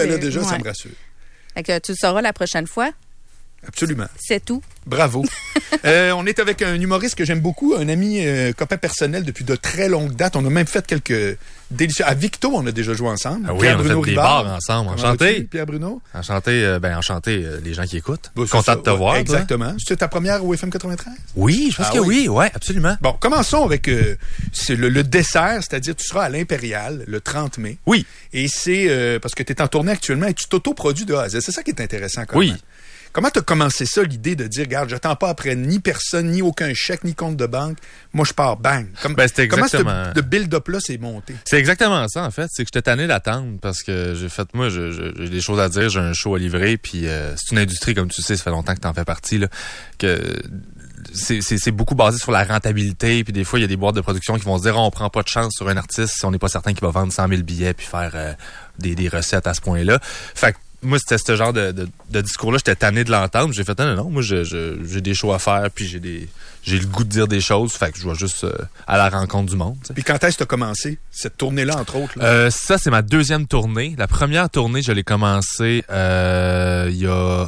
Ben là, déjà, ça me rassure. Fait que tu le sauras la prochaine fois. Absolument. C'est tout. Bravo. On est avec un humoriste que j'aime beaucoup, un ami, copain personnel depuis de très longues dates. On a même fait quelques délicieux. À Victo, on a déjà joué ensemble. Ah oui, on a fait des bars ensemble. Enchanté. Pierre Bruno. Enchanté, les gens qui écoutent. Content de te voir. Exactement. C'est ta première au FM 93? Oui, je pense que oui, ouais, absolument. Bon, commençons avec c'est le dessert, c'est-à-dire tu seras à l'Impérial le 30 mai. Oui. Et c'est parce que tu es en tournée actuellement et tu t'autoproduis de A à Z. C'est ça qui est intéressant quand même. Oui. Comment t'as commencé ça, l'idée de dire, regarde, j'attends pas après ni personne, ni aucun chèque, ni compte de banque. Moi, je pars, bang. C'était exactement... Comment ce build-up-là s'est monté? C'est exactement ça, en fait. C'est que j'étais tanné d'attendre parce que j'ai des choses à dire, j'ai un show à livrer, puis c'est une industrie, comme tu sais, ça fait longtemps que t'en fais partie, là, que... C'est beaucoup basé sur la rentabilité, puis des fois, il y a des boîtes de production qui vont se dire, on prend pas de chance sur un artiste si on n'est pas certain qu'il va vendre 100 000 billets puis faire des recettes à ce point-là. Fait que moi, c'était ce genre de discours-là, j'étais tanné de l'entendre. J'ai fait, non, moi, j'ai des shows à faire, puis j'ai le goût de dire des choses. Fait que je vais juste à la rencontre du monde. T'sais. Puis quand est-ce que tu as commencé cette tournée-là, entre autres? Là? Ça, c'est ma deuxième tournée. La première tournée, je l'ai commencée il y a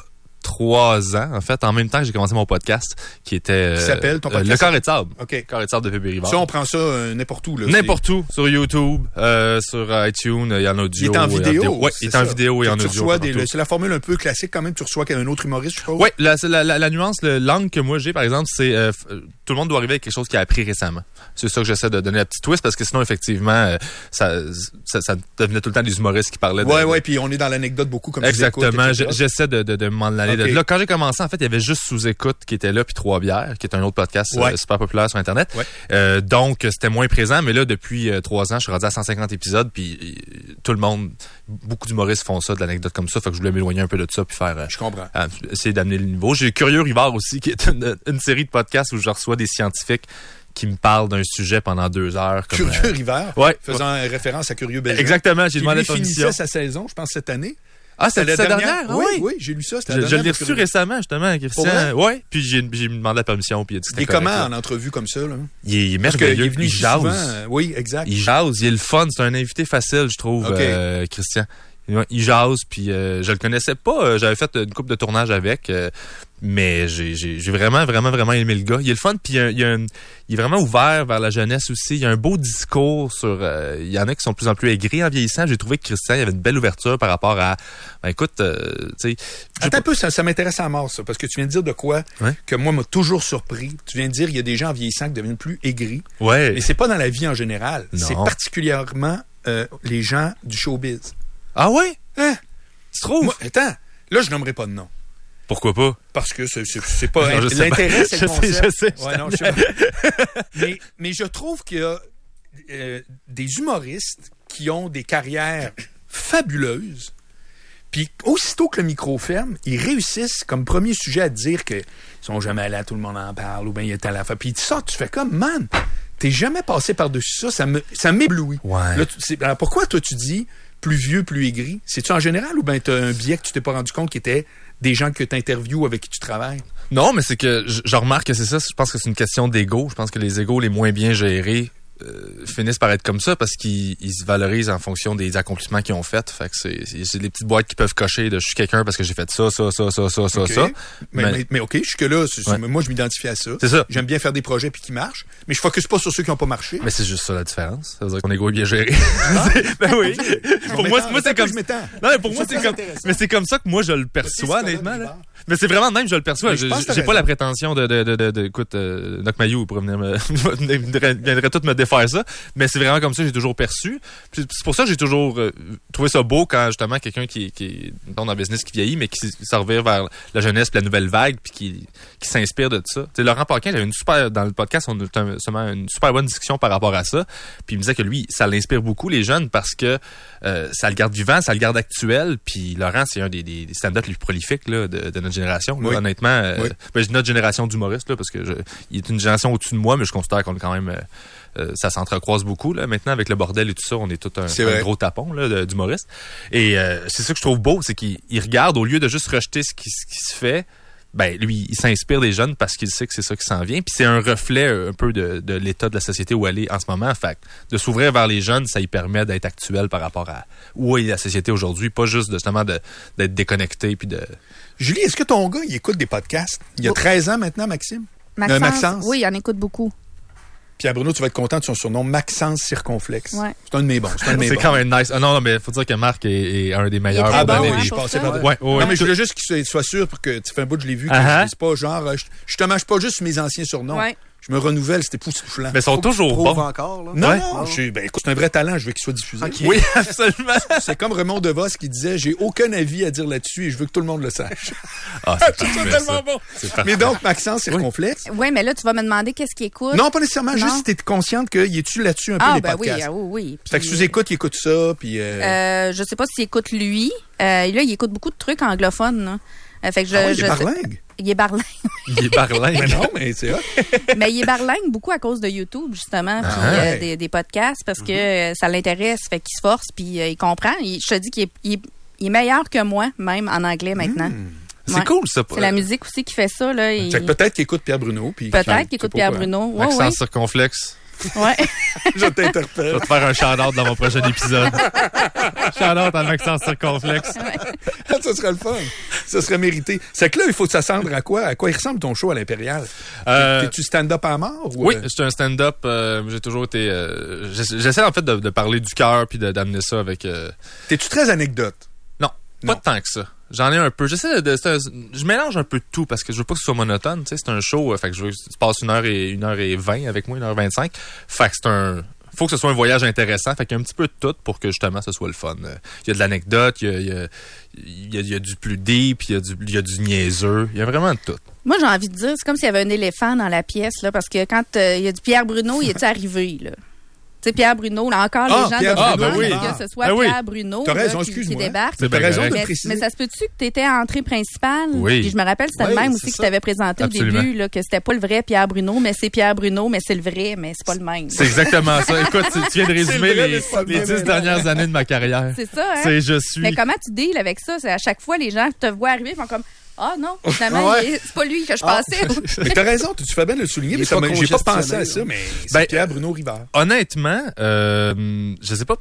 3 ans, en fait, en même temps que j'ai commencé mon podcast, qui était... Qui s'appelle ton podcast? Le Carré de sable. OK. Carré de sable de Pépé Rivard. Ça, on prend ça n'importe où, là. N'importe où. Sur YouTube, sur iTunes, il y a en audio. Il est en vidéo. Oui, il est en vidéo et en audio. C'est la formule un peu classique quand même. Tu reçois un autre humoriste, je suppose. Oui, la nuance, l'angle que moi j'ai, par exemple, c'est tout le monde doit arriver avec quelque chose qu'il a appris récemment. C'est ça que j'essaie de donner la petite twist, parce que sinon, effectivement, ça devenait tout le temps des humoristes qui parlaient de... Oui, puis on est dans l'anecdote beaucoup comme exactement. J'essaie de m'en aller de là. Quand j'ai commencé, en fait, il y avait juste Sous-Écoute qui était là, puis Trois Bières, qui est un autre podcast super populaire sur Internet. Ouais. Donc, c'était moins présent, mais là, depuis 3 ans, je suis rendu à 150 épisodes, puis tout le monde, beaucoup d'humoristes font ça, de l'anecdote comme ça, fait que je voulais m'éloigner un peu de ça, puis faire... je comprends. Essayer d'amener le niveau. J'ai Curieux Rivard aussi, qui est une série de podcasts où je reçois des scientifiques qui me parlent d'un sujet pendant 2 heures. Comme, Curieux Rivard? Ouais. Faisant référence à Curieux Belgique. Exactement, j'ai demandé permission. Il finissait sa saison, je pense, cette année. Ah, c'était la dernière? Oui, oui, j'ai lu ça. Je l'ai reçu récemment, justement, Christian. Oui, puis j'ai demandé la permission. Puis il est comment en entrevue comme ça? Là? Il est merveilleux. Il jase. Oui, exact. Il jase, il est le fun. C'est un invité facile, je trouve, Christian. Il jase, puis je le connaissais pas. J'avais fait une couple de tournages avec, mais j'ai vraiment aimé le gars. Il est le fun, puis il est vraiment ouvert vers la jeunesse aussi. Il y a un beau discours sur... il y en a qui sont de plus en plus aigris en vieillissant. J'ai trouvé que Christian, il avait une belle ouverture par rapport à... écoute, tu sais... Attends un peu, ça m'intéresse à mort, ça, parce que tu viens de dire de quoi que moi m'a toujours surpris. Tu viens de dire qu'il y a des gens en vieillissant qui deviennent plus aigris. Ouais. Et c'est pas dans la vie en général. Non. C'est particulièrement les gens du showbiz. Ah ouais? Hein? Tu trouves? Moi, attends, là, je nommerai pas de nom. Pourquoi pas? Parce que c'est pas... l'intérêt, c'est le concept. Je sais. Ouais, non, je sais pas. mais je trouve qu'il y a des humoristes qui ont des carrières fabuleuses, puis aussitôt que le micro ferme, ils réussissent comme premier sujet à dire qu'ils sont jamais allés à Tout le monde en parle, ou bien il est à la fin. Puis tu sors, tu fais comme, man, t'es jamais passé par-dessus ça m'éblouit. Ouais. Là, alors pourquoi toi tu dis plus vieux, plus aigri? C'est-tu en général ou bien t'as un biais que tu t'es pas rendu compte qui était des gens que tu interviews ou avec qui tu travailles? Non, mais c'est que je remarque que c'est ça. Je pense que c'est une question d'ego. Je pense que les égos les moins bien gérés finissent par être comme ça parce qu'ils se valorisent en fonction des accomplissements qu'ils ont fait. Fait que c'est des petites boîtes qui peuvent cocher de je suis quelqu'un parce que j'ai fait ça. Mais OK, jusque-là, moi je m'identifie à ça. C'est ça. J'aime bien faire des projets puis qui marchent, mais je focus pas sur ceux qui n'ont pas marché. Mais c'est juste ça la différence. Ça veut dire que ton ego est bien géré. Ben oui. Pour moi c'est comme non, mais pour moi c'est comme mais c'est comme ça que moi je le perçois honnêtement là. Mais c'est vraiment de même je le perçois. J'ai pas la prétention de écoute Doc Mayou pour viendrait tout me défaire ça, mais c'est vraiment comme ça que j'ai toujours perçu. Puis c'est pour ça que j'ai toujours trouvé ça beau quand justement quelqu'un qui dans le business qui vieillit mais qui s'en revient vers la jeunesse puis la nouvelle vague puis qui s'inspire de ça. T'sais, Laurent Paquin, il avait dans le podcast, on a eu une super bonne discussion par rapport à ça. Puis il me disait que lui, ça l'inspire beaucoup les jeunes parce que ça le garde vivant, ça le garde actuel. Puis Laurent, c'est un des stand-up les plus prolifiques là, de notre génération. Là, honnêtement, notre génération d'humoristes là, parce que il est une génération au-dessus de moi, mais je considère qu'on est quand même ça s'entrecroise beaucoup là. Maintenant avec le bordel et tout ça, on est tout un gros tapon là d'humoristes. Et c'est ça que je trouve beau, c'est qu'il regarde au lieu de juste rejeter ce qui se fait. ben lui, il s'inspire des jeunes parce qu'il sait que c'est ça qui s'en vient. Puis c'est un reflet un peu de l'état de la société où elle est en ce moment. Fait de s'ouvrir vers les jeunes, ça lui permet d'être actuel par rapport à où est la société aujourd'hui, pas juste justement d'être déconnecté puis de. Julie, est-ce que ton gars, il écoute des podcasts? Il y a 13 ans maintenant, Maxime? Maxence? Oui, il en écoute beaucoup. Pierre Bruno, tu vas être content de son surnom, Maxence Circonflexe. Ouais. C'est un de mes bons. C'est quand même nice. Ah non, mais faut dire que Marc est un des meilleurs. Ah bon, je passais par ouais. Non, mais je voulais juste qu'il soit sûr pour que tu fais un bout, je l'ai vu, que je dis pas genre, je te mâche pas juste mes anciens surnoms. Ouais. Je me renouvelle, c'était époustouflant. Mais ils sont toujours bons. Encore, là. Non, Ouais. non, écoute, c'est un vrai talent, je veux qu'il soit diffusé. Okay. Oui, absolument. C'est comme Raymond DeVos qui disait, j'ai aucun avis à dire là-dessus et je veux que tout le monde le sache. Ah, c'est tellement bon. Mais donc, Maxence, Circonflexe. Oui, mais là, tu vas me demander qu'est-ce qu'il écoute. Non, pas nécessairement, Non. juste si t'es consciente qu'il est-tu là-dessus un peu les podcasts. Oui. Fait que sous-écoute, il écoute ça, puis... Je sais pas s'il écoute lui. Là, il écoute beaucoup de trucs anglophones, là. Fait que il est barlingue. Il est barlingue. Il est barlingue. Mais non, mais c'est hot. Mais il est barlingue beaucoup à cause de YouTube, justement, puis des podcasts, parce que ça l'intéresse, fait qu'il se force, puis il comprend. Je te dis qu'il est meilleur que moi, même en anglais maintenant. C'est cool, ça. C'est la musique aussi qui fait ça. Là. Fait que peut-être qu'il écoute Pierre Bruno. Peut-être qu'il écoute Pierre Bruno. Maxence Circonflexe. Ouais. Je t'interpelle. Je vais te faire un shout-out dans mon prochain épisode. Shout-out à Maxence Circonflexe. Ça serait le fun. Ça serait mérité. C'est que là, il faut s'attendre à quoi? À quoi il ressemble ton show à l'Impérial? T'es-tu stand-up à mort? Ou Oui, c'est un stand-up. J'ai toujours été... J'essaie en fait de parler du cœur puis d'amener ça avec... T'es-tu très anecdote? Non, pas tant que ça. J'en ai un peu. J'essaie je mélange un peu de tout parce que je veux pas que ce soit monotone. Tu sais, c'est un show. Fait que je veux que tu passes 1h20 avec moi, 1h25. Fait que faut que ce soit un voyage intéressant. Fait qu'il y a un petit peu de tout pour que justement ce soit le fun. Il y a de l'anecdote, il y a du plus deep, il y a du niaiseux. Il y a vraiment de tout. Moi, j'ai envie de dire, c'est comme s'il y avait un éléphant dans la pièce, là, parce que quand il y a du Pierre Bruno, il est arrivé, là. Tu sais, Pierre Bruno, là, encore, les gens demandent que ce soit Pierre Bruno qui débarque. T'as raison de préciser. Mais ça se peut-tu que tu étais entrée principale? Oui. Puis je me rappelle, c'était le même aussi que tu t'avais présenté au début, là, que c'était pas le vrai Pierre Bruno, mais c'est Pierre Bruno, mais c'est le vrai, mais c'est pas le même. C'est exactement ça. Écoute, tu viens de résumer les 10 dernières années de ma carrière. C'est ça, hein? Mais comment tu deals avec ça? C'est à chaque fois, les gens te voient arriver, ils font comme... Ah non, finalement, c'est pas lui que je pensais. Mais t'as raison, tu fais bien de le souligner, mais j'ai pas pensé à ça, mais c'est Pierre Bruno Rivard. Honnêtement, je sais pas,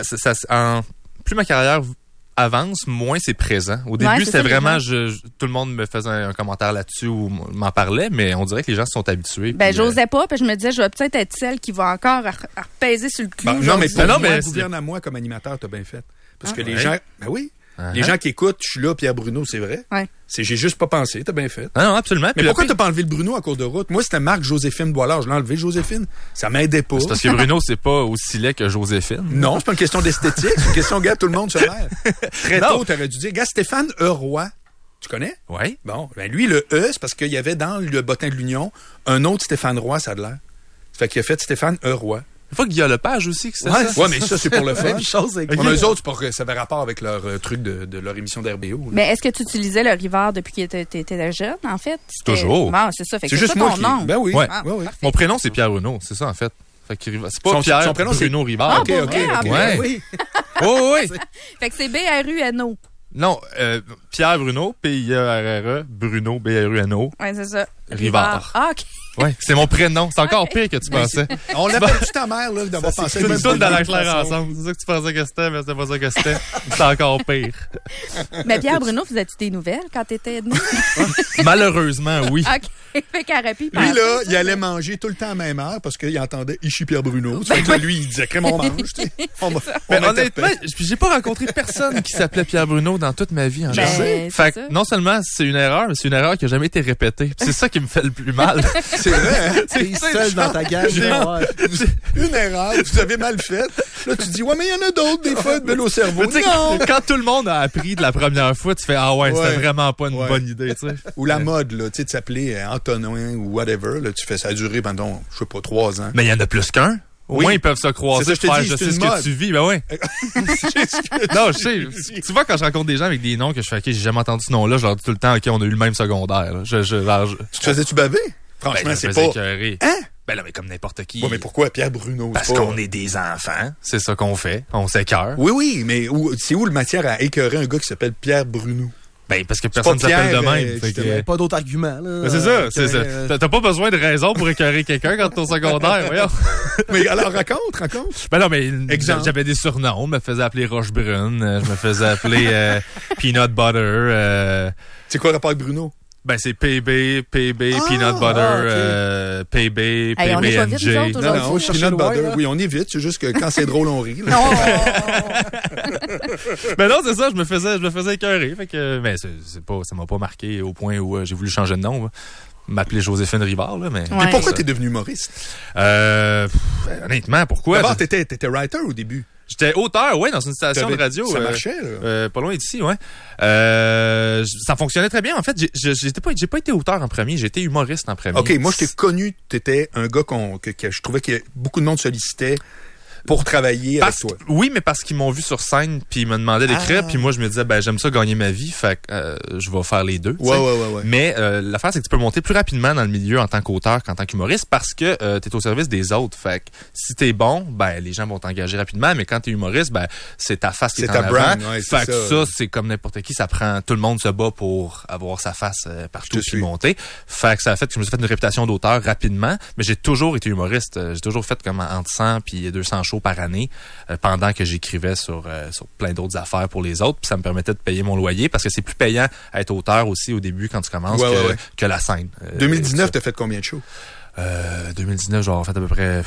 plus ma carrière avance, moins c'est présent. Au début, c'était vraiment, tout le monde me faisait un commentaire là-dessus ou m'en parlait, mais on dirait que les gens se sont habitués. J'osais pas, puis je me disais, je vais peut-être être celle qui va encore repaiser sur le clou. Non, mais pour moi, gouverne à moi comme animateur, t'as bien fait. Parce que les gens, les gens qui écoutent, je suis là, Pierre Bruno, c'est vrai. Ouais. J'ai juste pas pensé, t'as bien fait. Non, absolument. Mais pourquoi t'as pas enlevé le Bruno en cours de route? Moi, c'était Marc-Joséphine Boilard. Je l'ai enlevé, Joséphine. Ça m'aidait pas. C'est parce que Bruno, c'est pas aussi laid que Joséphine. Non, c'est pas une question d'esthétique. C'est une question, gars, tout le monde se l'air. Très tôt, t'aurais dû dire, gars, Stéphane Roy. Tu connais? Oui. Bon, lui, le E, c'est parce qu'il y avait dans le bottin de l'Union un autre Stéphane Roy, ça a l'air. Fait qu'il a fait Stéphane Roy. Une fois qu'il y a Lepage aussi, que c'était ça. Ouais, mais ça, c'est pour le fun. Même chose avec eux autres, ça avait rapport avec leur truc de leur émission d'RBO. Mais est-ce que tu utilisais le Rivard depuis que t'étais jeune, en fait? Toujours. Bon, c'est ça. Fait que c'est juste moi qui... nom. Ben oui. Ouais. Ouais. Mon prénom, c'est Pierre Bruno, c'est ça, en fait. Fait que c'est pas Pierre, son prénom, Bruno Rivard. OK. Ouais. Oui. Oh, oui. Fait que c'est B-R-U-N-O. Non, Pierre Bruno, P-I-E-R-R-E, Bruno, B-R-U-N-O. Ouais, c'est ça. Rivard. Ah, OK. Ouais, c'est mon prénom. C'est encore pire que tu pensais. On l'appelle-tu ta mère, là, d'avoir pensé à une toute dans la claire ensemble. C'est ça que tu pensais que c'était, mais c'était pas ça que c'était. C'est encore pire. Mais Pierre Bruno, faisais-tu des nouvelles quand t'étais né? Malheureusement, oui. OK. Fait qu'Arapi, lui, là, il allait manger tout le temps à la même heure parce qu'il entendait Ici Pierre Bruno. Fait que lui, il disait crème, on mange. Mais honnêtement, j'ai pas rencontré personne qui s'appelait Pierre Bruno dans toute ma vie. Fait que non seulement c'est une erreur, mais c'est une erreur qui a jamais été répétée. C'est ça qui me fait le plus mal. C'est vrai, hein? T'es seul dans ta gamme. Une erreur, vous avez mal fait. Là, tu dis, ouais, mais il y en a d'autres, des fois, de belle au cerveau. Non! Quand tout le monde a appris de la première fois, tu fais, ah ouais, c'était vraiment pas une bonne idée, tu sais. Ou la mode, là, tu sais, de s'appeler Antonin ou whatever, là, tu fais ça a duré pendant, je sais pas, 3 ans. Mais il y en a plus qu'un. Au moins, ils peuvent se croiser, je sais ce que tu vis. Ben ouais. Non, je sais. Tu vois, quand je rencontre des gens avec des noms que je fais, OK, j'ai jamais entendu ce nom-là, je leur dis tout le temps, OK, on a eu le même secondaire. Tu te faisais-tu baver? Franchement, c'est pas... Hein? Ben là, mais comme n'importe qui. Ouais, mais pourquoi Pierre Bruno? Parce qu'on est des enfants. C'est ça qu'on fait. On s'écœure. Oui, mais c'est où le matière à écœurer un gars qui s'appelle Pierre Bruno? Ben, parce que personne s'appelle de même. Pas d'autres arguments, là. C'est ça. T'as pas besoin de raison pour écœurer quelqu'un quand t'es au secondaire, voyons. Mais alors, raconte. Ben non, mais j'avais des surnoms. Je me faisais appeler Roche Brune. Je me faisais appeler Peanut Butter. C'est quoi le rapport avec Bruno? Ben, c'est PB, Peanut Butter, PB, hey, on est pas vite, PBNJ. nous autres, Non, Peanut Butter, oui, on est vite. C'est juste que quand c'est drôle, on rit. Non! Ben non, c'est ça, je me faisais écœurer. Fait que, mais ça m'a pas marqué au point où j'ai voulu changer de nom. M'appeler Joséphine Rivard, là, mais... Mais pourquoi t'es devenu humoriste? Honnêtement, pourquoi? D'abord, t'étais writer au début. J'étais auteur, dans une station de radio. Ça marchait, là. Pas loin d'ici, ouais. Ça fonctionnait très bien. En fait, j'ai pas été auteur en premier, j'ai été humoriste en premier. OK, moi, je t'ai connu, t'étais un gars que je trouvais que beaucoup de monde sollicitait pour travailler avec toi. Oui, mais parce qu'ils m'ont vu sur scène puis ils me demandaient d'écrire puis moi je me disais j'aime ça gagner ma vie, fait que je vais faire les deux. Ouais. Mais l'affaire c'est que tu peux monter plus rapidement dans le milieu en tant qu'auteur qu'en tant qu'humoriste parce que t'es au service des autres. Fait que si t'es bon, les gens vont t'engager rapidement, mais quand t'es humoriste, c'est ta face qui est en avant. Brand, ouais, fait que ça c'est comme n'importe qui, ça prend, tout le monde se bat pour avoir sa face partout puis monter. Fait que ça a fait que je me suis fait une réputation d'auteur rapidement, mais j'ai toujours été humoriste. J'ai toujours fait comme entre 100 puis 200 shows par année pendant que j'écrivais sur plein d'autres affaires pour les autres. Puis ça me permettait de payer mon loyer parce que c'est plus payant à être auteur aussi au début quand tu commences que la scène. 2019, t'as fait combien de shows? 2019, j'ai fait à peu près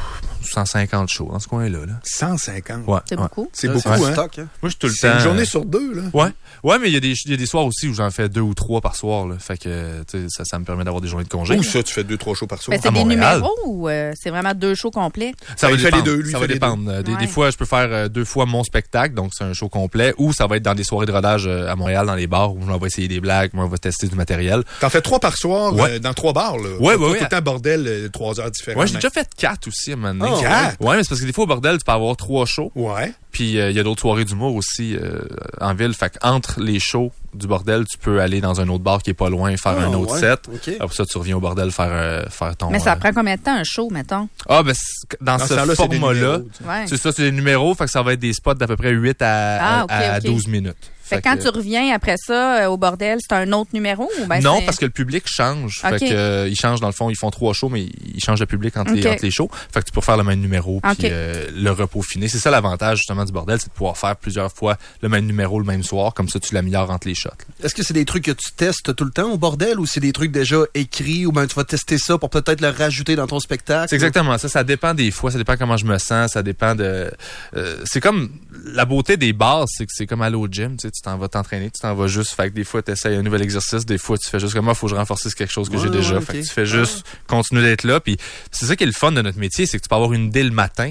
150 shows dans ce coin-là. 150? Ouais. C'est beaucoup. C'est beaucoup, hein? Stock, hein? Moi, je suis tout le temps... C'est une journée sur deux, là. Ouais, mais il y a des soirs aussi où j'en fais 2 ou 3 par soir, là. Fait que, ça me permet d'avoir des journées de congé. Où ça, tu fais 2-3 shows par soir? Mais c'est des numéros ou c'est vraiment 2 shows complets? Ça va dépendre. Les deux, lui, ça va dépendre. Des fois, je peux faire 2 fois mon spectacle, donc c'est un show complet, ou ça va être dans des soirées de rodage à Montréal, dans les bars, où on va essayer des blagues, on va tester du matériel. T'en fais 3 par soir dans 3 bars, là. Ouais. Tout le temps bordel, 3 heures différentes. Ouais, j'ai déjà fait 4 aussi à un moment donné. 4? Ouais, mais c'est parce que des fois, au bordel, tu peux avoir 3 shows. Ouais. Puis il y a d'autres soirées d'humour aussi en ville. Fait qu'entre les shows du bordel, tu peux aller dans un autre bar qui est pas loin, faire un autre set. Okay. Après ça, tu reviens au bordel faire ton... Mais ça prend combien de temps un show, mettons? Dans ce format-là, c'est ça, c'est des numéros. Fait que ça va être des spots d'à peu près 8 à 12 minutes. Fait que quand tu reviens après ça au bordel, c'est un autre numéro? Ou non, parce que le public change. Okay. Fait que ils changent dans le fond, ils font 3 shows, mais ils changent de public entre les shows. Fait que tu peux faire le même numéro puis le repeaufiner. C'est ça l'avantage justement du bordel, c'est de pouvoir faire plusieurs fois le même numéro le même soir, comme ça tu l'améliores entre les shots. Est-ce que c'est des trucs que tu testes tout le temps au bordel ou c'est des trucs déjà écrits ou tu vas tester ça pour peut-être le rajouter dans ton spectacle? C'est exactement ça. Ça dépend des fois, ça dépend comment je me sens, ça dépend de... c'est comme la beauté des bars, c'est que c'est comme aller au gym, tu t'en vas t'entraîner, tu t'en vas juste, fait que des fois tu essayes un nouvel exercice, des fois tu fais juste comme faut que je renforce quelque chose que j'ai déjà, fait que tu fais juste continuer d'être là, puis c'est ça qui est le fun de notre métier, c'est que tu peux avoir une idée le matin,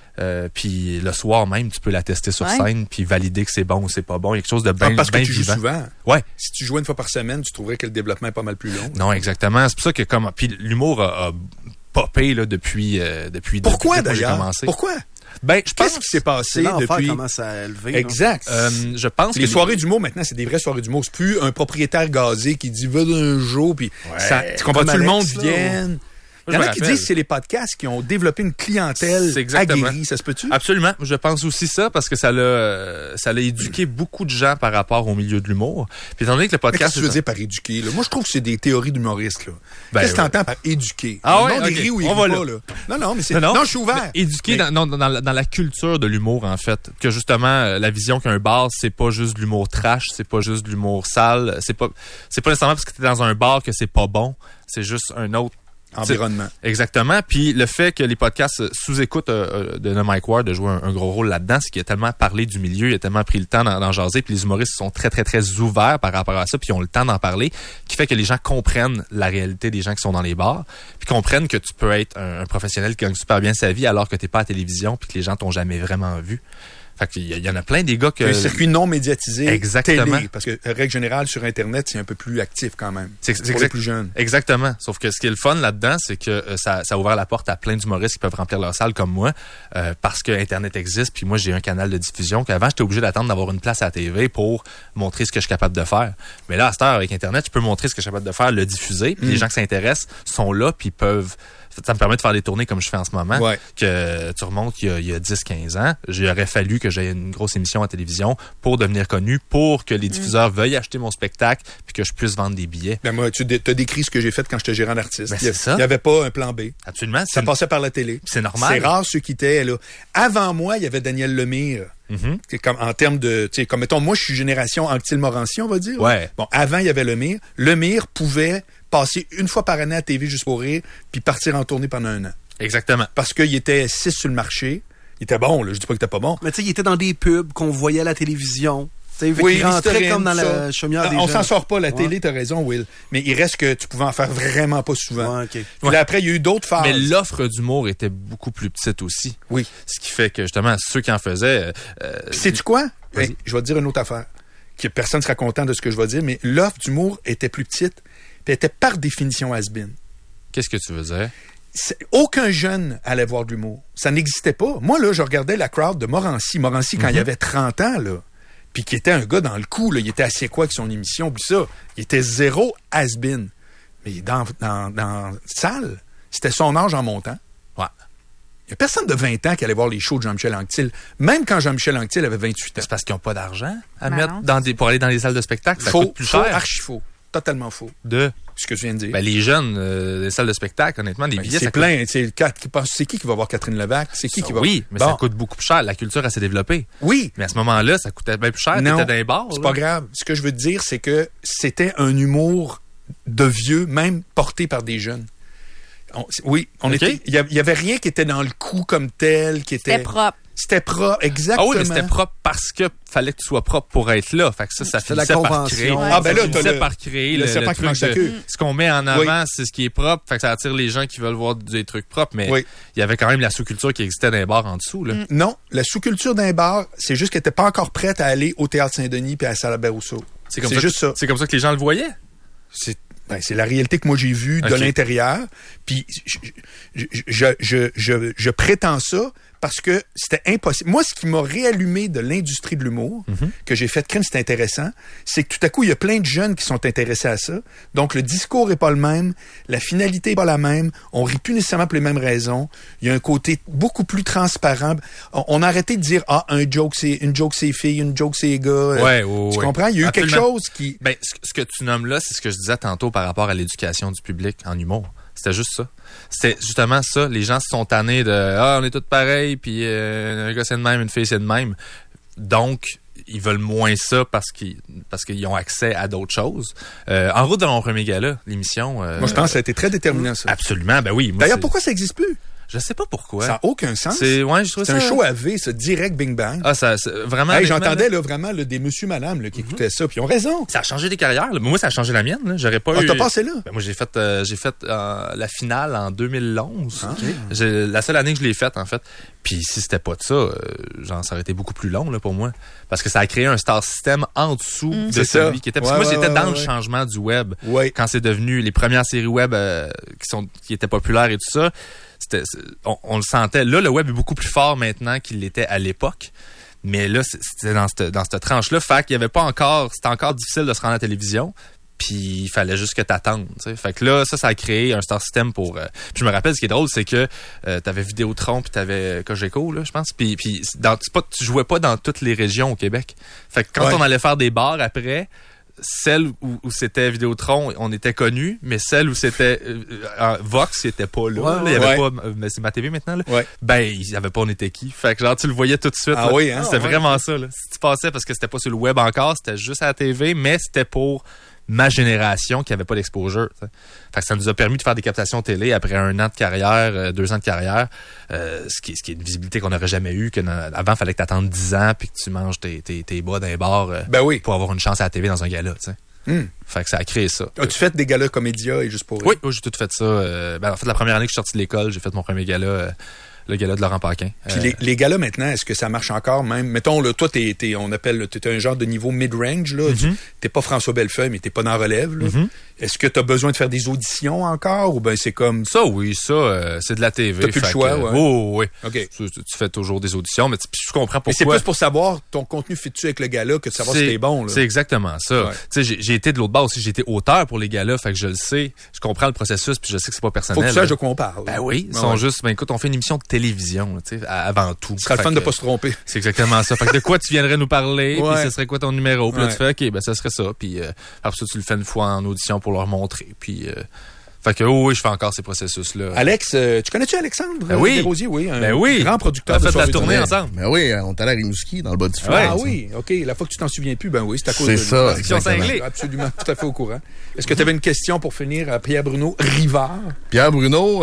puis le soir même tu peux la tester sur scène puis valider que c'est bon ou c'est pas bon, il y a quelque chose de bien parce que tu joues souvent. Ouais. Si tu jouais une fois par semaine, tu trouverais que le développement est pas mal plus long. Non, exactement, c'est pour ça que puis l'humour a popé là depuis Pourquoi depuis d'ailleurs? j'ai commencé. Pourquoi? Qu'est-ce qui s'est passé depuis... commence à élever. Exact. Je pense les soirées d'humour, maintenant, c'est des vraies soirées d'humour. C'est plus un propriétaire gazé qui dit « va d'un jour », puis tu comprends, tout le monde vienne... Il y en a qui disent que c'est les podcasts qui ont développé une clientèle aguerrie. Ça se peut-tu? Absolument. Je pense aussi ça parce que ça l'a éduqué beaucoup de gens par rapport au milieu de l'humour. Puis étant donné que le podcast... Qu'est-ce que tu veux dire par éduquer? Là? Moi, je trouve que c'est des théories d'humoristes. Qu'est-ce que tu entends par éduquer? Ah ouais? Non, des ou pas, là. Non, mais c'est... Non, je suis ouvert. Éduquer dans la culture de l'humour, en fait. Que justement, la vision qu'un bar, c'est pas juste de l'humour trash, c'est pas juste de l'humour sale, c'est pas nécessairement parce que t'es dans un bar que c'est pas bon. C'est juste un autre environnement. Exactement. Puis le fait que les podcasts sous-écoute de Mike Ward de jouer un gros rôle là-dedans, c'est qu'il a tellement parlé du milieu, il a tellement pris le temps d'en jaser, puis les humoristes sont très, très, très ouverts par rapport à ça, puis ils ont le temps d'en parler, qui fait que les gens comprennent la réalité des gens qui sont dans les bars, puis comprennent que tu peux être un professionnel qui gagne super bien sa vie alors que t'es pas à la télévision, puis que les gens t'ont jamais vraiment vu. Fait qu'il y en a plein des gars que... Un circuit non médiatisé. Exactement. Télé, parce que, règle générale, sur Internet, c'est un peu plus actif quand même. C'est pour les plus jeunes. Exactement. Sauf que ce qui est le fun là-dedans, c'est que ça a ouvert la porte à plein d'humoristes qui peuvent remplir leur salle comme moi, parce que Internet existe. Puis moi, j'ai un canal de diffusion qu'avant, j'étais obligé d'attendre d'avoir une place à la TV pour montrer ce que je suis capable de faire. Mais là, à cette heure, avec Internet, je peux montrer ce que je suis capable de faire, le diffuser. Puis les gens qui s'intéressent sont là, puis peuvent Ça me permet de faire des tournées comme je fais en ce moment. Ouais. Que tu remontes il y a 10-15 ans. J'aurais fallu que j'aie une grosse émission à télévision pour devenir connu, pour que les diffuseurs veuillent acheter mon spectacle puis que je puisse vendre des billets. Ben moi, tu as décrit ce que j'ai fait quand j'étais gérant d'artiste. Ben, c'est ça. Il n'y avait pas un plan B. Absolument. Ça passait par la télé. C'est normal. C'est rare ceux qui étaient là. Avant moi, il y avait Daniel Lemire. C'est comme en termes de, tu sais, comme mettons, moi je suis génération Anctil-Morancy, on va dire. Ouais. Bon, avant il y avait Lemire. Lemire pouvait passer une fois par année à TV juste pour rire, puis partir en tournée pendant 1 an. Exactement. Parce qu'il était 6 sur le marché. Il était bon, là. Je dis pas qu'il était pas bon. Mais tu sais, il était dans des pubs qu'on voyait à la télévision. Oui, il rentrait comme dans la chaumière des gens. On s'en sort pas, la télé, t'as raison, Will. Mais il reste que tu pouvais en faire vraiment pas souvent. Ouais, okay. Puis là, après, il y a eu d'autres phases. Mais l'offre d'humour était beaucoup plus petite aussi. Oui. Ce qui fait que, justement, ceux qui en faisaient... Puis sais-tu quoi? Hey, je vais te dire une autre affaire. Que personne ne sera content de ce que je vais dire, mais l'offre d'humour était plus petite, puis était par définition has-been. Qu'est-ce que tu veux dire? Aucun jeune allait voir de l'humour. Ça n'existait pas. Moi, là, je regardais la crowd de Morancy. Morancy, quand il avait 30 ans, là, puis qui était un gars dans le coup, là, il était assez quoi avec son émission, puis ça, il était zéro has-been. Mais dans la salle, c'était son âge en montant. Ouais. Il n'y a personne de 20 ans qui allait voir les shows de Jean-Michel Anctil. Même quand Jean-Michel Anctil avait 28 ans. C'est parce qu'ils n'ont pas d'argent à Ben mettre pour aller dans les salles de spectacle. Ça coûte plus cher. Archi faux. Totalement faux. De ce que tu viens de dire. Ben, les jeunes, les salles de spectacle, honnêtement, les billets, c'est plein. C'est qui va voir Catherine Levac? C'est qui va... Oui, mais ça coûte beaucoup plus cher. La culture, elle s'est développée. Oui. Mais à ce moment-là, ça coûtait bien plus cher. Non, t'étais dans les bars. C'est pas grave. Ce que je veux te dire, c'est que c'était un humour de vieux, même porté par des jeunes. Il y avait rien qui était dans le coup comme tel, qui était... C'était propre. C'était propre, exactement. Ah oui, mais c'était propre parce que fallait que tu sois propre pour être là. Fait que ça finissait par créer. Ouais. Ah, ben là, finissait par créer le serpent qui mange sa queue. Ce qu'on met en avant, c'est ce qui est propre. Fait que ça attire les gens qui veulent voir des trucs propres. Mais il y avait quand même la sous-culture qui existait dans les bars en dessous, là. Non, la sous-culture d'un bar, c'est juste qu'elle n'était pas encore prête à aller au Théâtre Saint-Denis puis à la Salle Albert-Rousseau. C'est juste ça. C'est comme ça que les gens le voyaient? C'est la réalité que moi j'ai vue de l'intérieur. Puis je prétends ça parce que c'était impossible. Moi, ce qui m'a réallumé de l'industrie de l'humour, que j'ai fait crime, c'est intéressant, c'est que tout à coup, il y a plein de jeunes qui sont intéressés à ça. Donc, le discours est pas le même, la finalité est pas la même, on rit plus nécessairement pour les mêmes raisons. Il y a un côté beaucoup plus transparent. On a arrêté de dire, une joke c'est filles, une joke c'est gars. Tu comprends? Il y a eu quelque chose qui... Ben, ce que tu nommes là, c'est ce que je disais tantôt par rapport à l'éducation du public en humour. C'était juste ça. C'était justement ça. Les gens se sont tannés de on est tous pareils, puis un gars c'est de même, une fille c'est de même. Donc, ils veulent moins ça parce qu'ils ont accès à d'autres choses. En route de mon premier gala, l'émission... moi, je pense que ça a été très déterminant, ça. Absolument, ben oui. D'ailleurs, pourquoi ça n'existe plus? Je sais pas pourquoi. Ça n'a aucun sens. Je trouve c'est un show AV, ça, direct Bing Bang. Ah, ça, vraiment. Hey, j'entendais là, vraiment là, des monsieur, madame là, qui écoutaient ça, puis ils ont raison. Ça a changé des carrières. Là. Moi, ça a changé la mienne. Là. J'aurais pas eu. T'as passé là? Ben, moi, j'ai fait la finale en 2011. La seule année que je l'ai faite, en fait. Puis si c'était pas de ça, ça aurait été beaucoup plus long là, pour moi. Parce que ça a créé un star system en dessous de celui qui était. Parce que moi, j'étais dans le changement du web. Ouais. Quand c'est devenu les premières séries web qui étaient populaires et tout ça. On le sentait. Là, le web est beaucoup plus fort maintenant qu'il l'était à l'époque. Mais là, c'était dans cette tranche-là. Fait qu'il y avait pas encore... C'était encore difficile de se rendre à la télévision. Puis il fallait juste que t'attendes. T'sais. Fait que là, ça a créé un star system pour... Puis je me rappelle, ce qui est drôle, c'est que t'avais Vidéotron puis t'avais Cogeco, là, je pense. Puis tu jouais pas dans toutes les régions au Québec. Fait que quand on allait faire des bars après... Celle où c'était Vidéotron, on était connu, mais celle où c'était Vox, c'était pas là. Il y avait pas, mais c'est ma TV maintenant, là. Ben, il y avait pas on était qui. Fait que genre, tu le voyais tout de suite. Ah oui, hein? C'était vraiment ça, là. Si tu passais, parce que c'était pas sur le web encore, c'était juste à la TV, mais c'était pour ma génération qui avait pas d'exposure. T'sais. Fait que ça nous a permis de faire des captations télé après 1 an de carrière, 2 ans de carrière, ce qui est une visibilité qu'on n'aurait jamais eu. Avant, il fallait que tu attendes 10 ans puis que tu manges tes bas d'un bar pour avoir une chance à la TV dans un gala. Fait que ça a créé ça. As-tu fait des galas comédia et juste pour... Oui, j'ai tout fait ça. En fait, la première année que je suis sorti de l'école, j'ai fait mon premier gala le gala de Laurent Paquin. Puis les galas maintenant, est-ce que ça marche encore même? Mettons, là, toi, t'es un genre de niveau mid-range, là. T'es pas François Bellefeuille, mais t'es pas dans relève, là. Est-ce que t'as besoin de faire des auditions encore, ou ben c'est comme... Ça, oui, c'est de la TV. T'as plus le choix, ouais. Oui. OK. Tu fais toujours des auditions, mais je comprends pourquoi. Mais c'est plus pour savoir ton contenu fit-tu avec le gala que de savoir si t'es bon, là. C'est exactement ça. Ouais. Tu sais, j'ai été de l'autre bord aussi, j'ai été auteur pour les galas, fait que je le sais, je comprends le processus, puis je sais que c'est pas personnel. Faut que tu saches de quoi on parle. Ben oui, ils sont juste, écoute, on fait une émission de télévision, tu sais, avant tout. Ce sera le fun de pas se tromper. C'est exactement ça. Fait que de quoi tu viendrais nous parler, puis ce serait quoi ton numéro, puis là tu fais, OK, ben ça serait ça, puis après ça tu le fais une fois en audition pour leur montrer, puis fait que oui, je fais encore ces processus-là. Alex, tu connais-tu Alexandre Desrosiers? Oui, grand producteur. On a fait la tournée ensemble. Ben oui, on est allé à Rimouski, dans le bas du fleuve. Ah oui, OK. La fois que tu t'en souviens plus, ben oui, c'est à cause de... C'est ça, exactement. Absolument, tout à fait au courant. Est-ce que tu avais une question pour finir à Pierre-Bruno Rivard? Pierre-Bruno,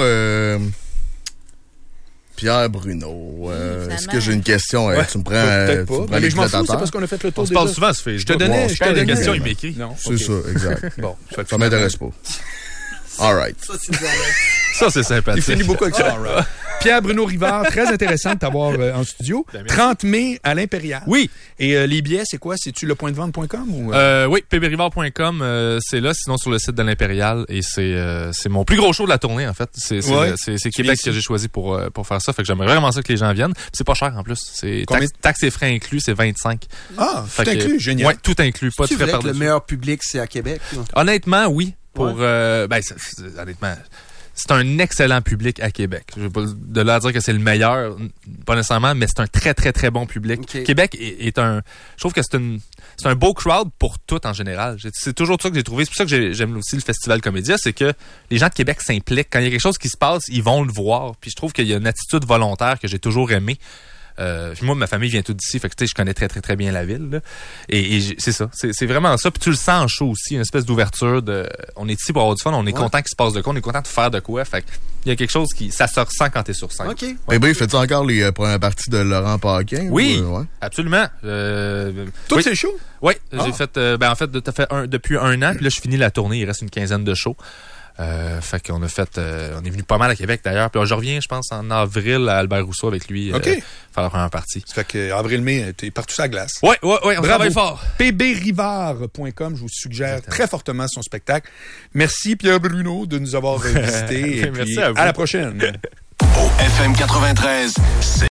est-ce que j'ai une question? Tu me prends peut-être pas. Mais je m'en fous, c'est parce qu'on a fait le tour on se parle souvent sur Facebook. Je te donnais des questions, il m'écrit. Non, c'est ça, exact. Bon, ça m'intéresse pas. All right. Ça, c'est sympathique. Il finit beaucoup avec ça. Pierre-Bruno Rivard, très intéressant de t'avoir en studio. 30 mai à l'Impérial. Oui. Et les billets, c'est quoi? C'est-tu lepointdevente.com ou... Oui, pbrivard.com, c'est là, sinon sur le site de l'Impérial. Et c'est mon plus gros show de la tournée, en fait. C'est Québec que j'ai choisi pour faire ça. Fait que j'aimerais vraiment ça que les gens viennent. Puis c'est pas cher, en plus. C'est taxes et frais inclus, c'est 25. Ah, tout inclus, génial. Ouais, tout inclus. Pas de frais par-dessus. Le meilleur public, c'est à Québec? Là? Honnêtement, oui. Honnêtement, c'est un excellent public à Québec. Je veux pas de là à dire que c'est le meilleur, pas nécessairement, mais c'est un très, très, très bon public. Okay. Québec est je trouve que c'est un beau crowd pour tout en général. C'est toujours ça que j'ai trouvé. C'est pour ça que j'aime aussi le Festival Comédia, c'est que les gens de Québec s'impliquent. Quand il y a quelque chose qui se passe, ils vont le voir. Puis je trouve qu'il y a une attitude volontaire que j'ai toujours aimée. Puis moi, ma famille vient tout d'ici, fait que tu sais, je connais très, très, très bien la ville. Là. Et c'est ça. C'est vraiment ça. Puis tu le sens en show aussi, une espèce d'ouverture de. On est ici pour avoir du fun, on est content qu'il se passe de quoi, on est content de faire de quoi. Fait il y a quelque chose ça se ressent quand t'es sur scène. OK. Bébé, fais-tu encore les premières parties de Laurent Paquin? Oui, absolument. Tous ces shows? Oui, j'ai fait. En fait, t'as fait depuis 1 an, puis là, je finis la tournée. Il reste une 15aine de shows. Fait qu'on a fait, on est venu pas mal à Québec d'ailleurs. Puis je reviens, je pense, en avril à Albert Rousseau avec lui. Faire la première partie. Ça fait que avril-mai, t'es partout sur la glace. Ouais, on travaille fort. pbrivard.com, je vous suggère très fortement son spectacle. Merci Pierre-Bruno de nous avoir visité. Merci à vous. À la prochaine. Au FM 93, c'est